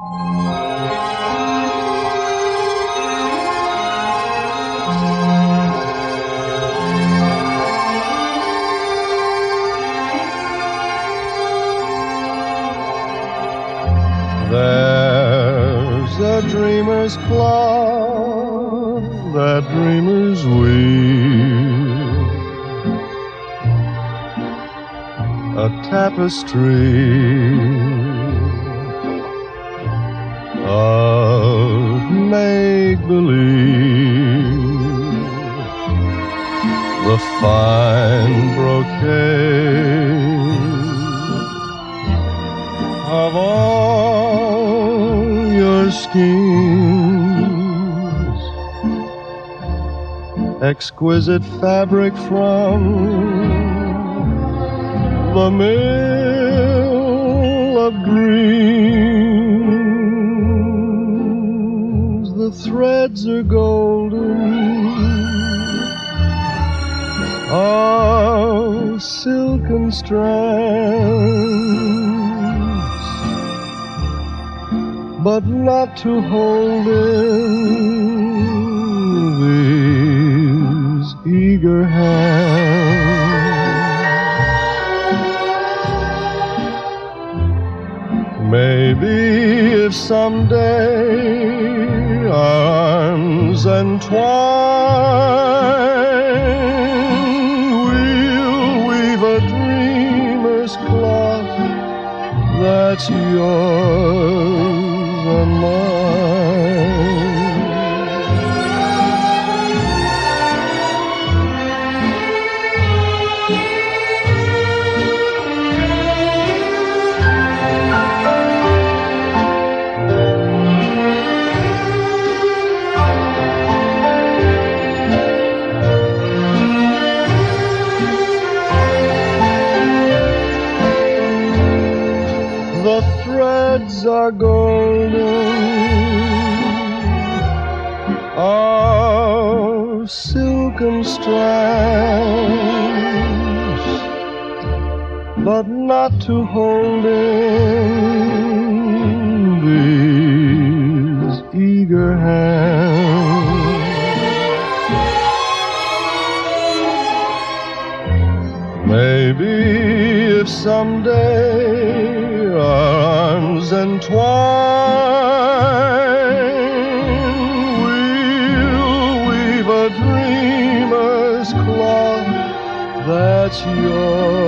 There's a dreamer's cloth that dreamers weave, a tapestry of make-believe, the fine brocade of all your schemes, exquisite fabric from the mill of dreams. The threads are golden, of silken strands, but not to hold in these eager hands. Maybe if someday our arms entwine, we'll weave a dreamer's cloth that's yours and mine. The threads are golden, of silken strands, but not to hold in these eager hands. Maybe if someday our arms entwine, we'll weave a dreamer's cloth that's yours